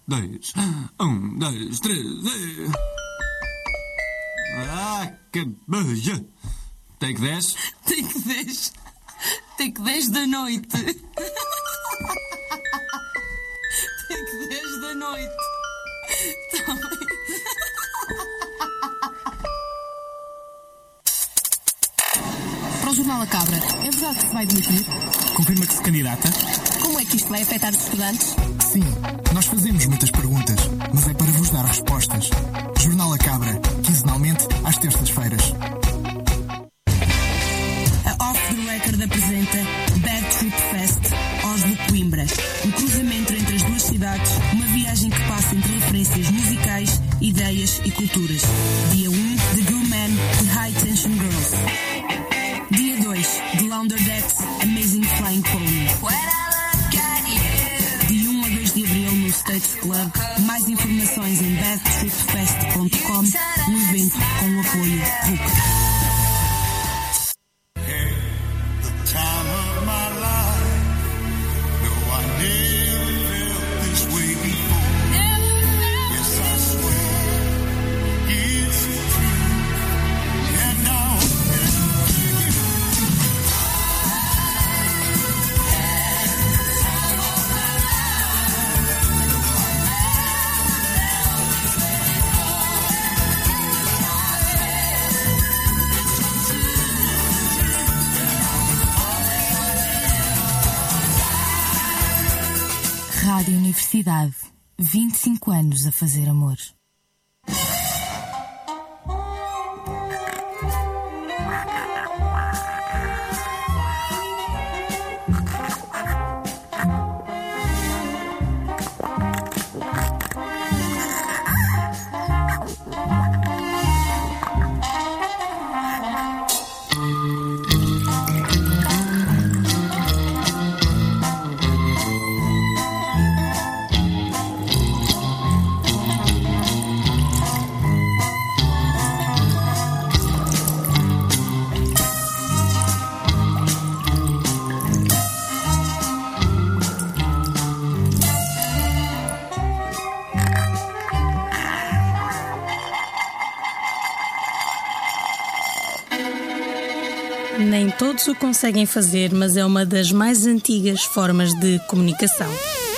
dois. 1, 2, 3. Acabei. Take 10. Take 10. Take 10 da noite. Take 10 da noite. Para o Jornal A Cabra, é verdade que se vai demitir? Confirma que se candidata? Como é que isto vai afetar os estudantes? Sim, nós fazemos muitas perguntas, mas é para vos dar respostas. Jornal A Cabra, quinzenalmente, às terças-feiras. A Off the Record apresenta Bad Trip Fest Oslo-Coimbra. Um cruzamento entre as duas cidades, uma viagem que passa entre referências musicais, ideias e culturas. Dia 1, The Goo Man, The High Tension Girls. Dia 2, The Launderdecks, Amazing Flying Pony. De 1 a 2 de abril no States Club. Mais informações em badtripfest.com, um evento com o apoio RUC. Rádio Universidade. 25 anos a fazer amor. Nem todos o conseguem fazer, mas é uma das mais antigas formas de comunicação.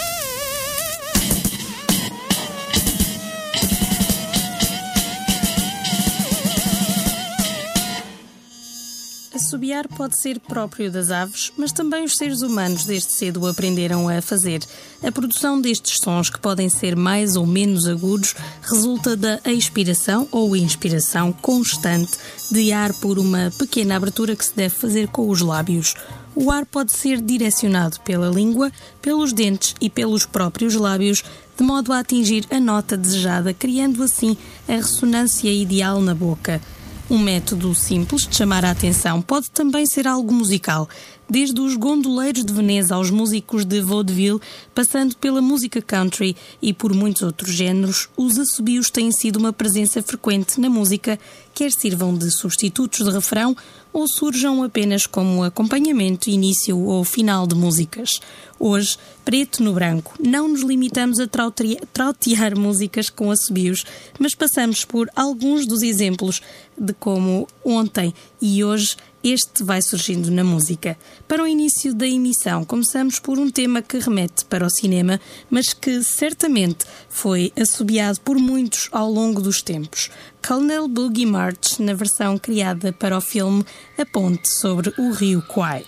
Assobiar pode ser próprio das aves, mas também os seres humanos desde cedo aprenderam a fazer. A produção destes sons, que podem ser mais ou menos agudos, resulta da expiração ou inspiração constante de ar por uma pequena abertura que se deve fazer com os lábios. O ar pode ser direcionado pela língua, pelos dentes e pelos próprios lábios, de modo a atingir a nota desejada, criando assim a ressonância ideal na boca. Um método simples de chamar a atenção pode também ser algo musical, desde os gondoleiros de Veneza aos músicos de vaudeville, passando pela música country e por muitos outros géneros. Os assobios têm sido uma presença frequente na música, quer sirvam de substitutos de refrão ou surjam apenas como acompanhamento, início ou final de músicas. Hoje, preto no branco, não nos limitamos a trautear músicas com assobios, mas passamos por alguns dos exemplos de como ontem e hoje este vai surgindo na música. Para o início da emissão, começamos por um tema que remete para o cinema, mas que certamente foi assobiado por muitos ao longo dos tempos. Colonel Boogie March, na versão criada para o filme A Ponte sobre o Rio Kwai.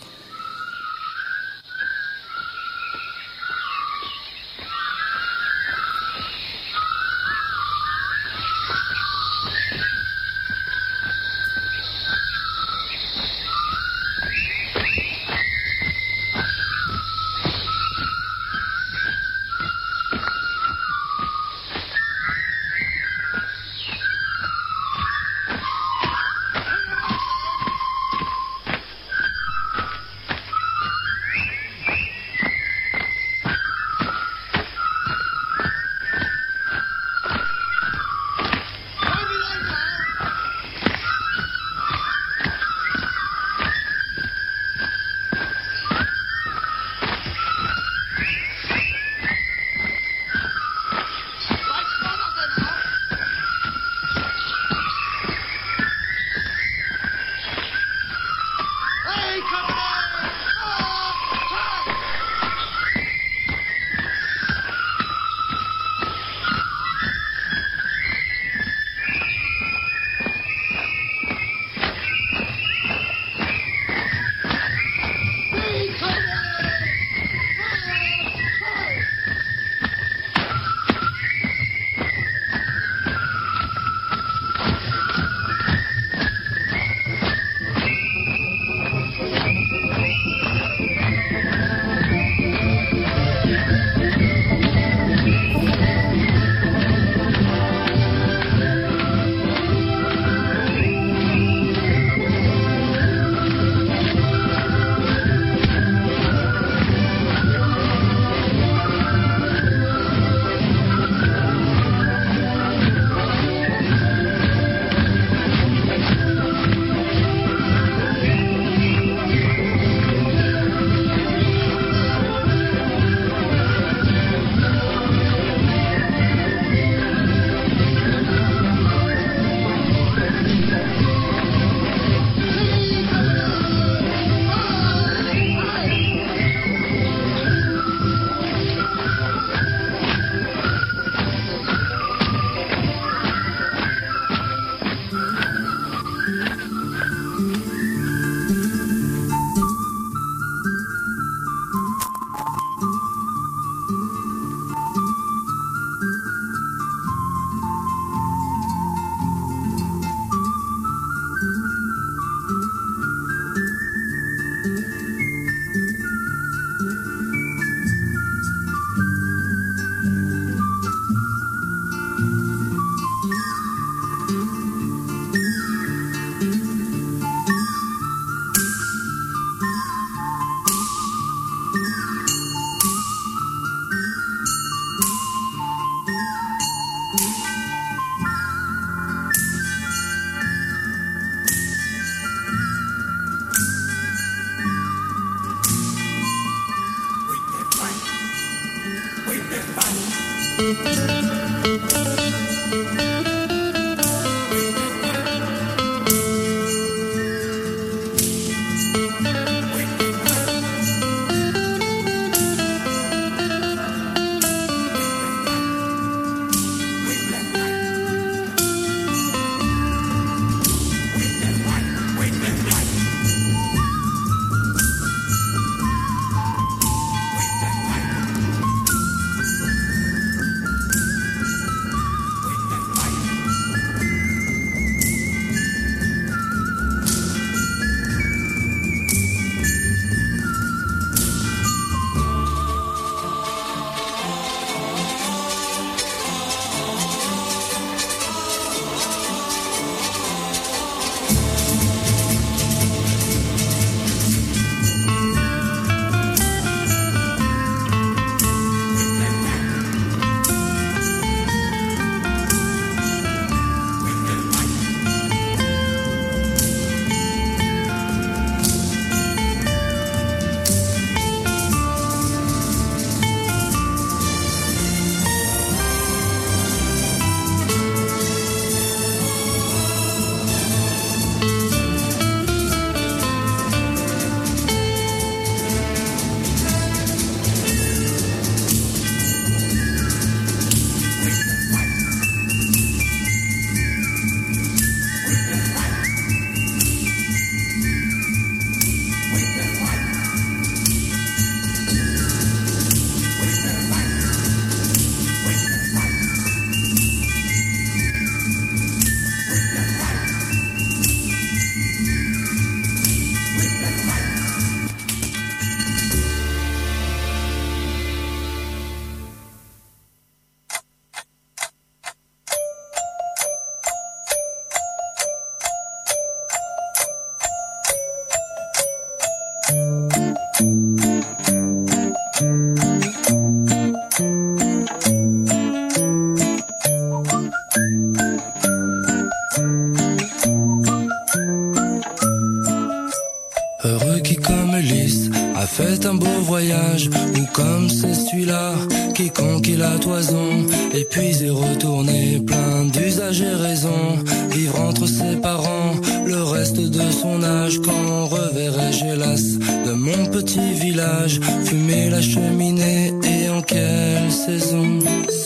fait un beau voyage, ou comme c'est celui-là qui conquit la toison, épuisé, retourné, plein d'usages et raisons, vivre entre ses parents, le reste de son âge, quand reverrai-je hélas de mon petit village, fumer la cheminée, et en quelle saison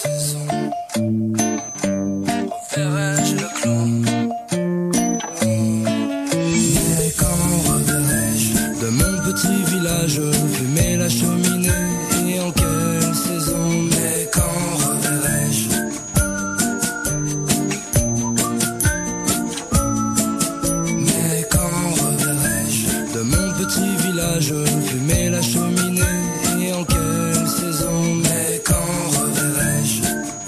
reverrai-je le clos? Fumer la cheminée, et en quelle saison? Mais quand reverrai-je? Mais quand reverrai-je de mon petit village? Fumer la cheminée, et en quelle saison? Mais quand reverrai-je?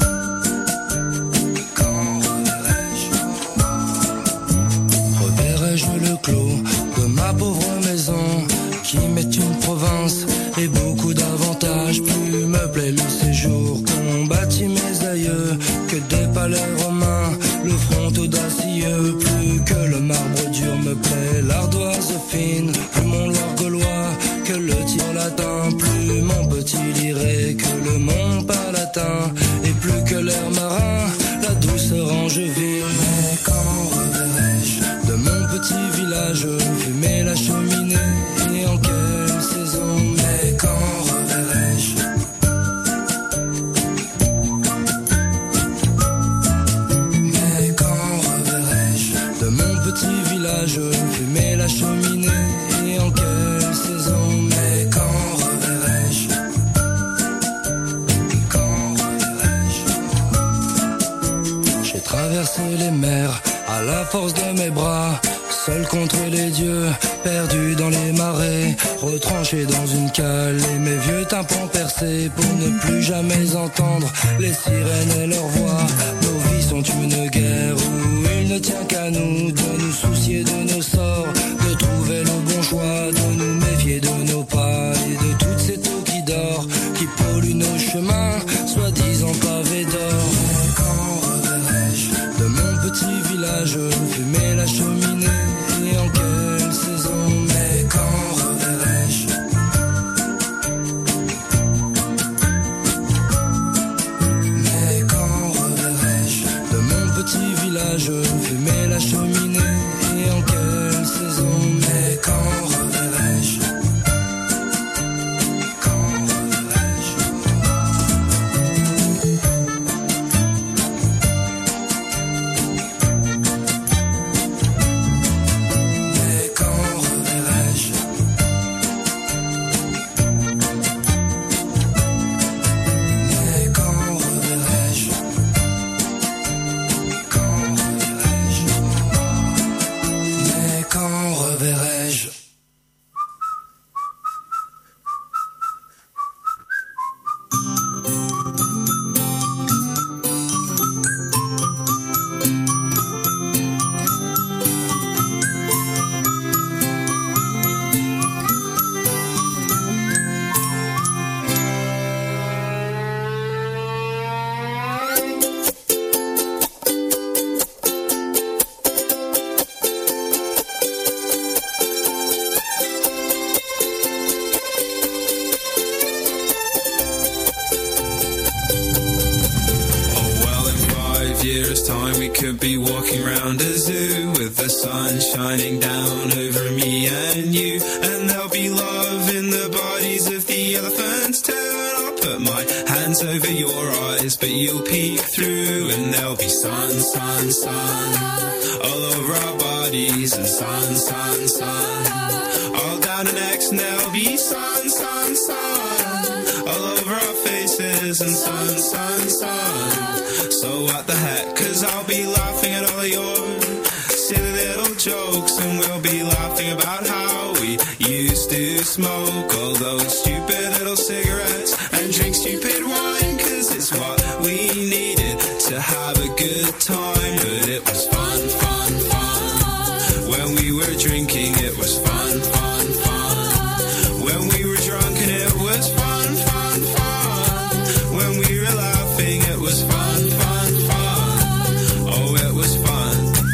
Quand reverrai-je? Reverrai-je le clos de ma pauvre maison, qui m'est une province et beaucoup d'avantages? Plus me plaît le séjour qu'ont bâti mes aïeux que des palais romains, le front audacieux. Plus que le marbre dur me plaît l'ardoise fine, plus mon Loir gaulois que le tir latin, plus mon petit liré que le mont palatin, et plus que l'air marin, la douceur angevine. Mais quand reverrai-je de mon petit village? Fumer la cheminée, et en quelle saison? Mais quand reverrai-je? Mais quand reverrai-je de mon petit village? Fumer la cheminée, et en quelle saison? Mais quand reverrai-je? Quand reverrai-je? J'ai traversé les mers à la force de mes bras, seul contre les dieux, perdu dans les marais, retranché dans une cale, et mes vieux tympans percés pour ne plus jamais entendre les sirènes et leur voix. Nos vies sont une guerre où il ne tient qu'à nous de nous soucier de nos sorts, de trouver le bon choix, de nous méfier de nos pas et de toutes ces eaux qui dorent, qui polluent nos chemins, soi-disant pavés d'or. Mais quand reverrai-je de mon petit village? Fumer la cheminée, et en quelle saison? Mais quand reverrai-je? cage, fumer la cheminée. Et en quelle saison? Mais quand reverrai-je? Quand reverrai-je? Mais quand reverrai-je? Mais quand reverrai-je? Quand reverrai-je? Mais quand reverrai-je? Years time we could be walking around a zoo with the sun shining down over me and you, and there'll be love in the bodies of the elephants too, and I'll put my hands over your eyes but you'll peek through, and there'll be sun, sun, sun all over our bodies, and sun, sun, sun all down our necks, and there'll be sun, sun, sun all over our faces, and sun, sun, sun. So what the heck, 'cause I'll be laughing at all of your silly little jokes, and we'll be laughing about how we used to smoke all those stupid little cigarettes and drink stupid wine, 'cause it's what we needed to have a good time. But it was fun, fun, fun. When we were drinking it was fun, fun, fun. When we were drunk and it was fun, fun, fun. When we were laughing it was fun, fun, fun. Oh, it was fun.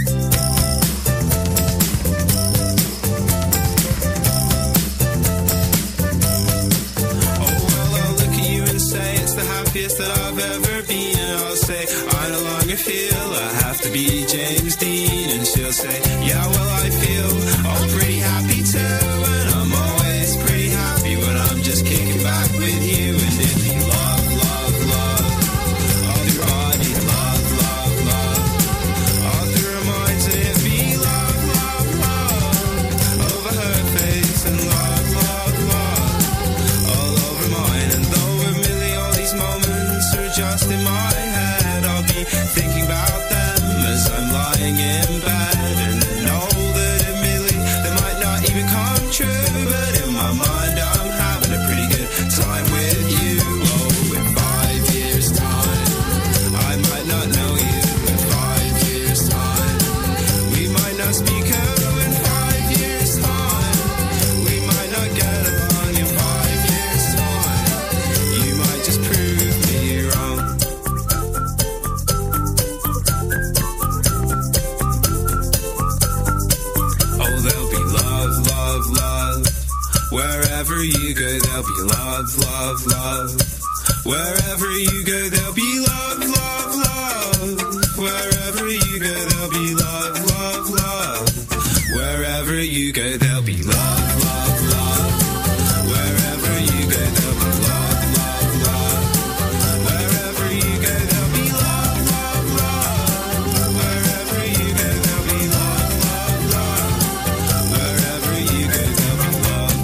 Oh, well, I'll look at you and say it's the happiest that I've ever been, and I'll say I no longer feel I have to be James Dean, and she'll say, yeah, well, I feel all pretty happy too, and I'm always pretty happy when I'm just kicking back with you, and it'd be love, love, love all through your body, love, love, love all through her mind, and it'd be love, love, love over her face, and love, love, love all over mine. And though admittedly all these moments are just in my head, I'll be thinking about them as I'm lying in bed, and I know that admittedly they might not even come true, but in my mind I'm having a pretty good time with you. Oh, in 5 years time I might not know you. In 5 years time we might not speak. Oh, in 5 years time we might not get along. In 5 years time you might just prove me wrong. Oh, there'll be love, love, love wherever you go. There'll be love, love, love wherever you go. There'll be love, love, love wherever you go. There'll be love, love, love wherever you go. There'll be love, love, love wherever you go. There'll be love, love, love wherever you go. There'll be love, love, love wherever you go. There'll be love, love, love wherever you go. There'll be love.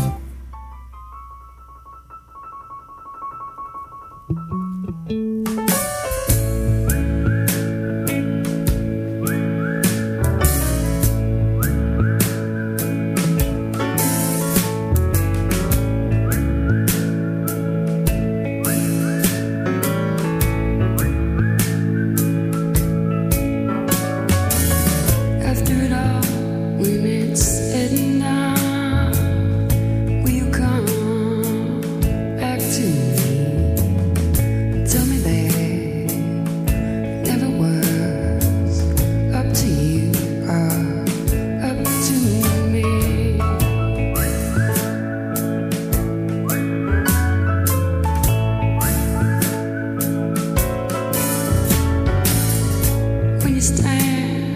After it all, when it's said and done, will you come back to me? Tell me that never was up to you or up to me. When you stand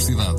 universidade.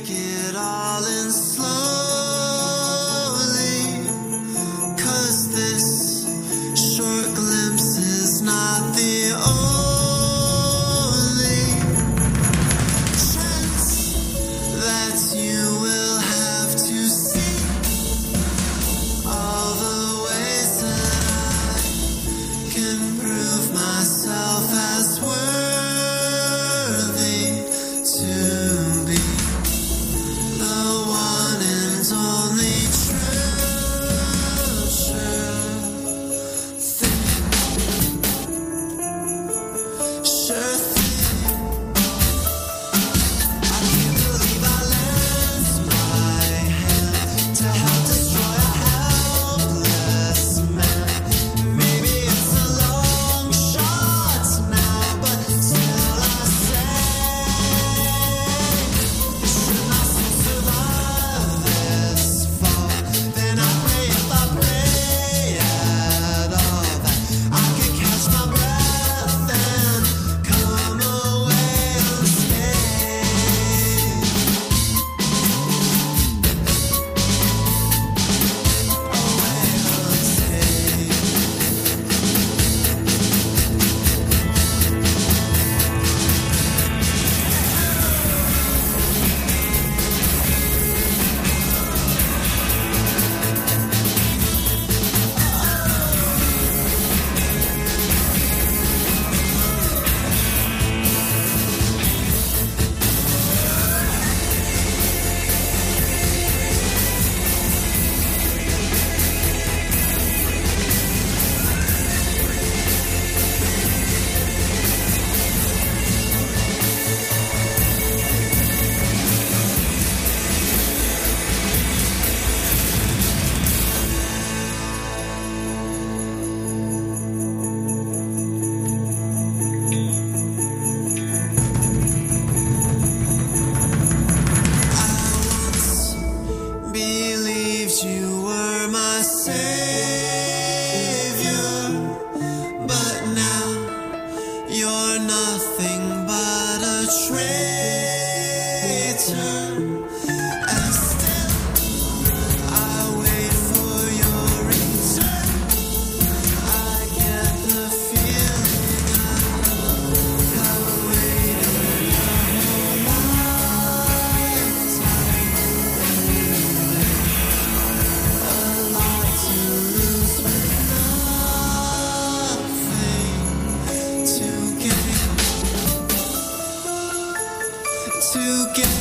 take it all in slowly, 'cause this short glimpse is not the only chance that you will have to see all the ways that I can prove myself as worthy to be the one and only treasure thing. Sure thing. I can't believe I lent my hand to help destroy a helpless man. Maybe it's a long shot now, but still I say, should my soul survive this fall, then I pray, if I pray at all, that I could catch my breath and come away unscathed. Away unscathed. Believed you were my savior, but now you're nothing but a traitor. And still I wait for your return. I get the feeling I have waited a lot to lose with nothing to gain. To gain.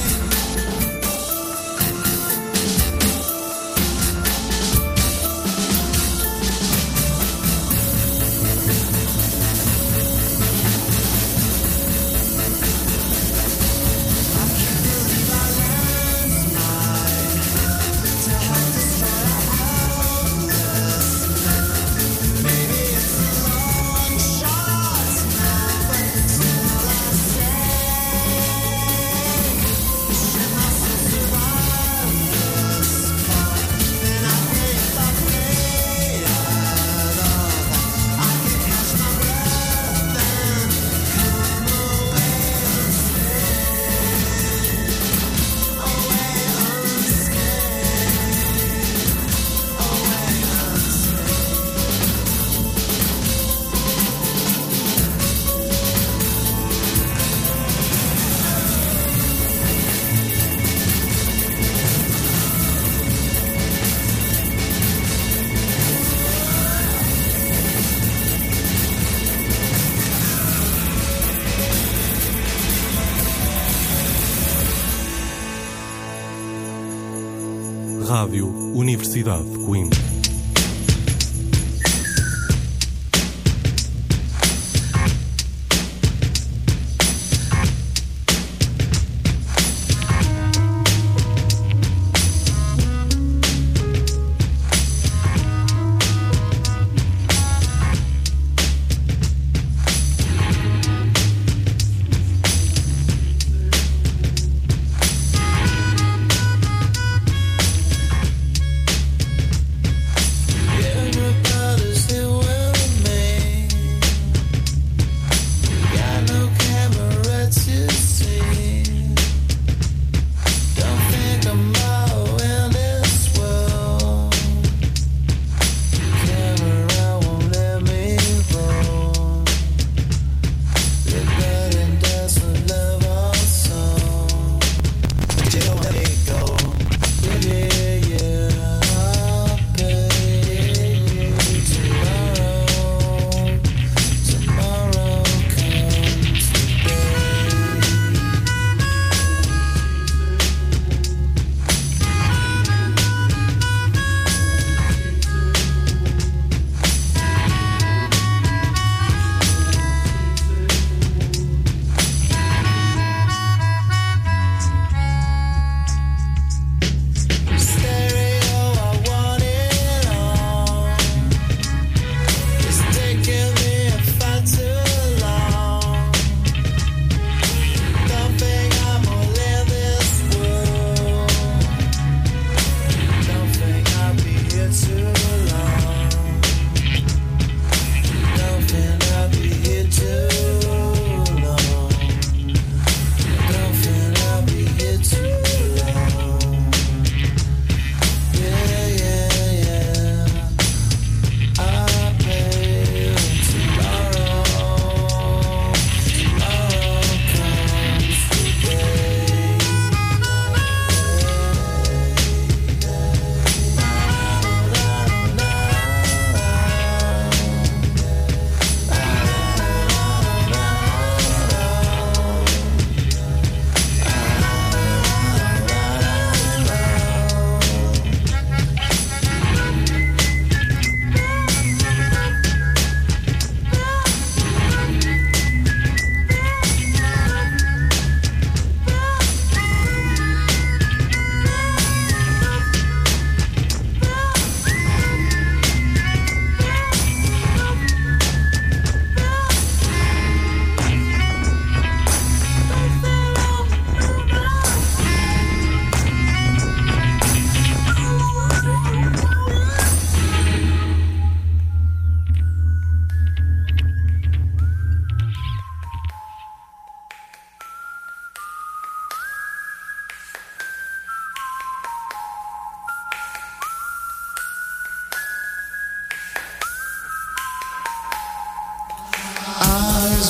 Rádio Universidade de Coimbra.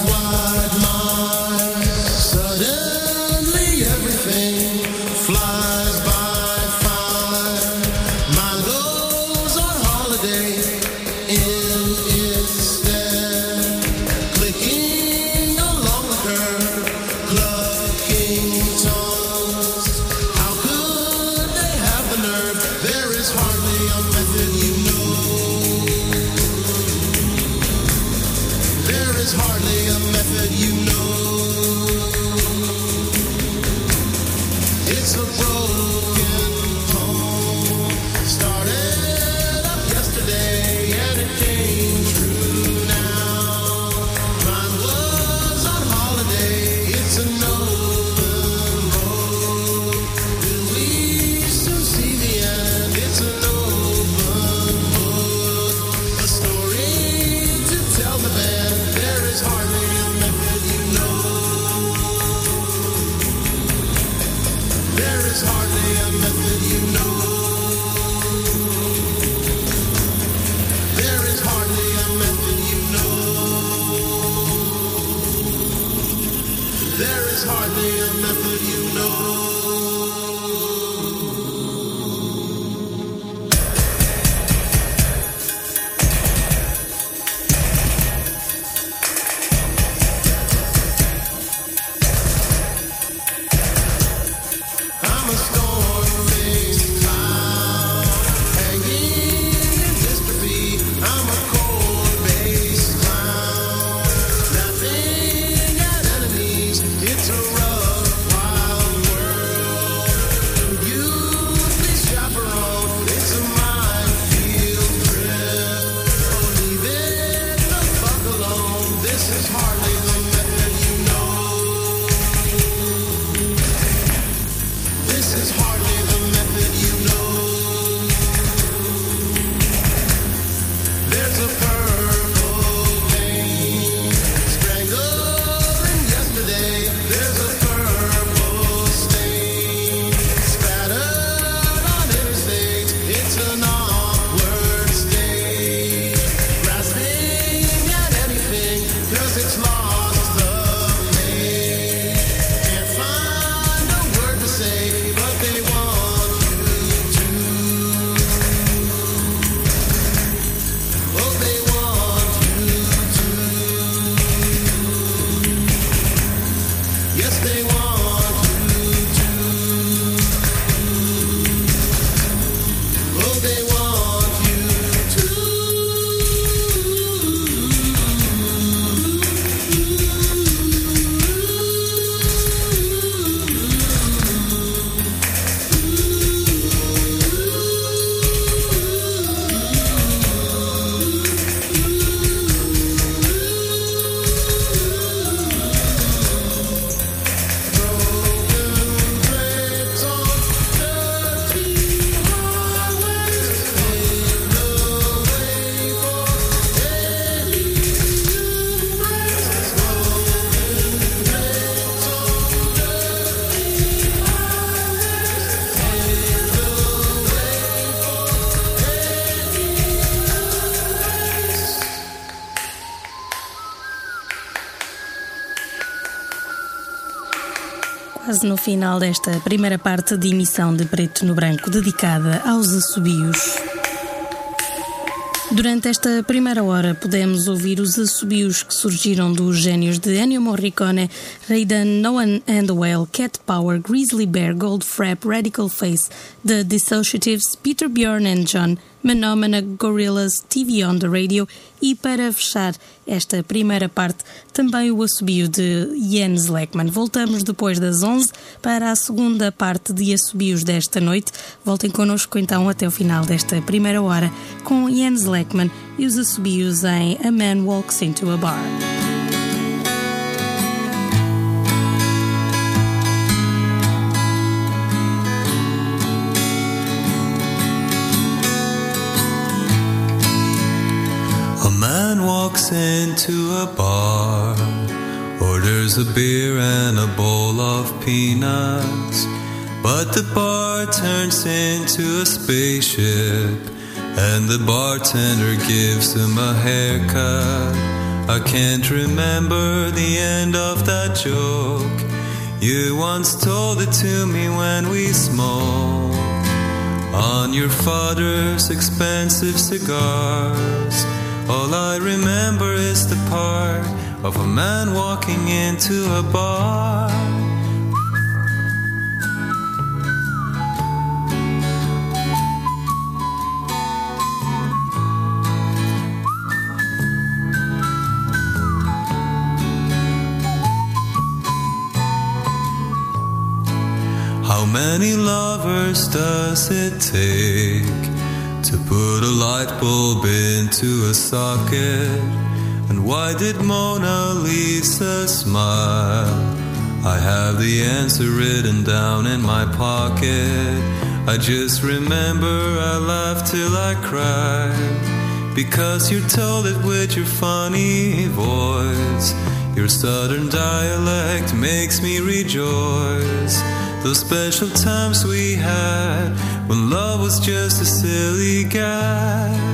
wide mind. Suddenly everything flies by fine. Mind goes on holiday in its stead, clicking along the curb, clucking tongues. How could they have the nerve? There is hardly a method, you know. There is hardly a method, you know. It's a broken home, started up yesterday and it came true now. Mine was on holiday, it's an open road. Will we soon see the end? It's an open book, a story to tell the band. There is hardly a method, you know. There is hardly a method, you know. There is hardly a method, you know. There is hardly a method, you know. I'm a storm-faced cloud, hanging in dystrophy. I'm a cold-based clown, laughing at enemies. It's a rough, wild world. You'd be chaperone. It's a minefield trip. Oh, leave it the fuck alone. This is hardly the method, you know. This is hardly the method, you know. There's a purple vein strangling yesterday. There's a purple stain spattered on interstates. It's an awkward state, grasping at anything 'cause it's lost the main. Can't find a word to say, but they want you to. Oh, they want you to. Yes, they want you to. Oh, they want you to. Quase no final desta primeira parte de emissão de Preto no Branco dedicada aos assobios. Durante esta primeira hora pudemos ouvir os assobios que surgiram dos génios de Ennio Morricone, Raiden, Noah and the Whale, Cat Power, Grizzly Bear, Goldfrapp, Radical Face, The Dissociatives, Peter Bjorn and John, Menomena, Gorillaz, TV on the Radio e, para fechar esta primeira parte, também o assobio de Jens Lekman. Voltamos depois das 11 para a segunda parte de assobios desta noite. Voltem connosco então até o final desta primeira hora com Jens Lekman e os assobios em A Man Walks Into a Bar. A man walks into a bar, orders a beer and a bowl of peanuts, but the bar turns into a spaceship, and the bartender gives him a haircut. I can't remember the end of that joke. You once told it to me when we smoked on your father's expensive cigars. All I remember is the part of a man walking into a bar. How many lovers does it take to put a light bulb into a socket? And why did Mona Lisa smile? I have the answer written down in my pocket. I just remember I laughed till I cried, because you told it with your funny voice. Your southern dialect makes me rejoice. Those special times we had when love was just a silly guy.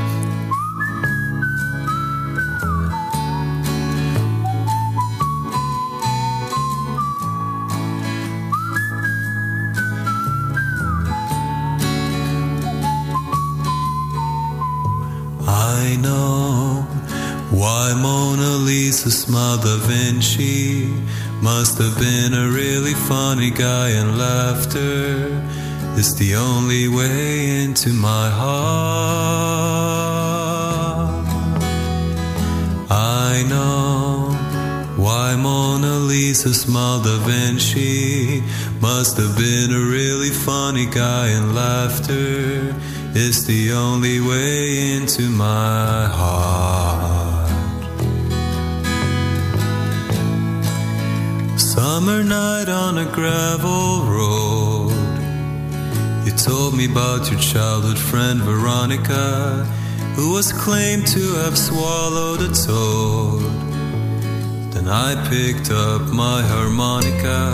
I know why Mona Lisa smiled. Da Vinci must have been a really funny guy, and laughter is the only way into my heart. I know why Mona Lisa smiled. Da Vinci must have been a really funny guy, and laughter is the only way into my heart. Summer night on a gravel road. You told me about your childhood friend Veronica, who was claimed to have swallowed a toad. Then I picked up my harmonica.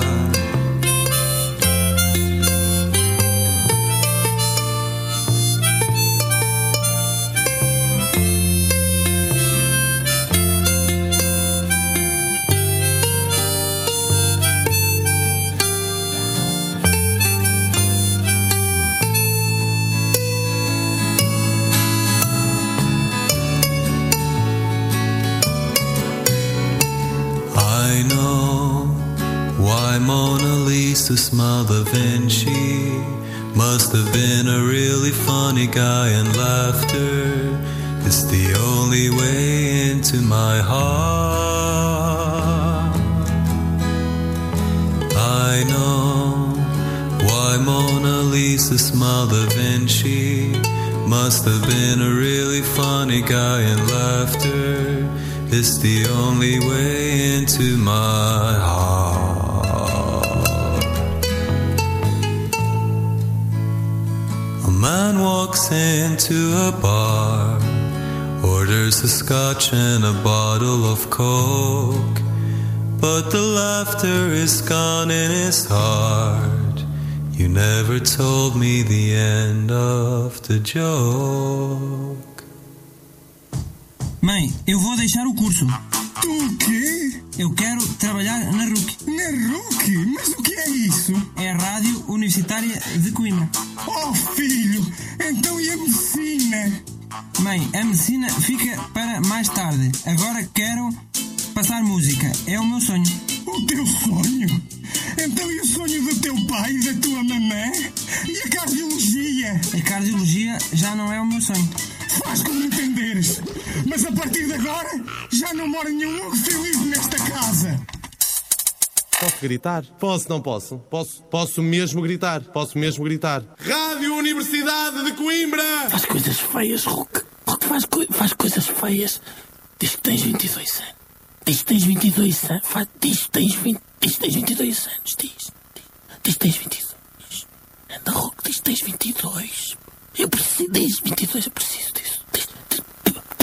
I know why Mona Lisa smiled. Da Vinci must have been a really funny guy, and laughter is the only way into my heart. I know why Mona Lisa smiled. Da Vinci must have been a really funny guy, and laughter is the only way into my heart. A man walks into a bar, orders a scotch and a bottle of coke, but the laughter is gone in his heart. You never told me the end of the joke. Mãe, eu vou deixar o curso. Tu o quê? Eu quero trabalhar na RUC. Na RUC? Mas o que é isso? É a Rádio Universitária de Coimbra. Oh, filho, então e a medicina? Mãe, a medicina fica para mais tarde. Agora quero passar música. É o meu sonho. O teu sonho? Então e o sonho do teu pai e da tua mamã? E a cardiologia? A cardiologia já não é o meu sonho. Faz como entenderes. Mas a partir de agora já não mora nenhum Hugo feliz nesta casa. Posso gritar? Posso, não posso? Posso mesmo gritar. Posso mesmo gritar. Rádio Universidade de Coimbra! Faz coisas feias, Hulk. Hulk faz coisas feias. Diz que tens 22 anos. Diz que tens 22 anos. Diz que tens 22 anos. Diz que tens 22. Anda, Hulk, diz que tens 22. Eu preciso, diz 22, eu preciso disso.